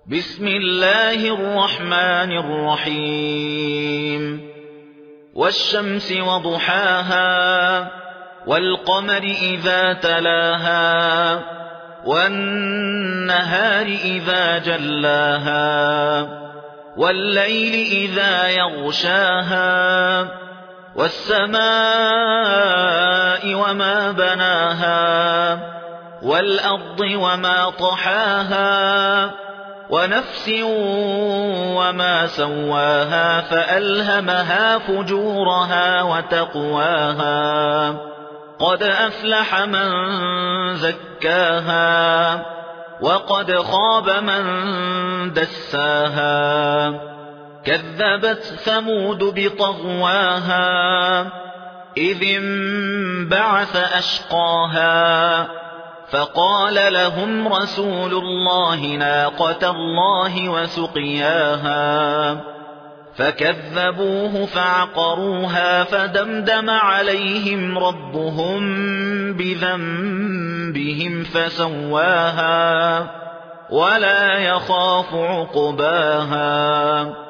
بسم الله الرحمن الرحيم والشمس وضحاها والقمر إذا تلاها والنهار إذا جلاها والليل إذا يغشاها والسماء وما بناها والأرض وما طحاها ونفس وما سواها فألهمها فجورها وتقواها قد أفلح من زكاها وقد خاب من دساها كذبت ثمود بطغواها إذ انبعث أشقاها فقال لهم رسول الله ناقة الله وسقياها فكذبوه فعقروها فدمدم عليهم ربهم بذنبهم فسواها ولا يخاف عقباها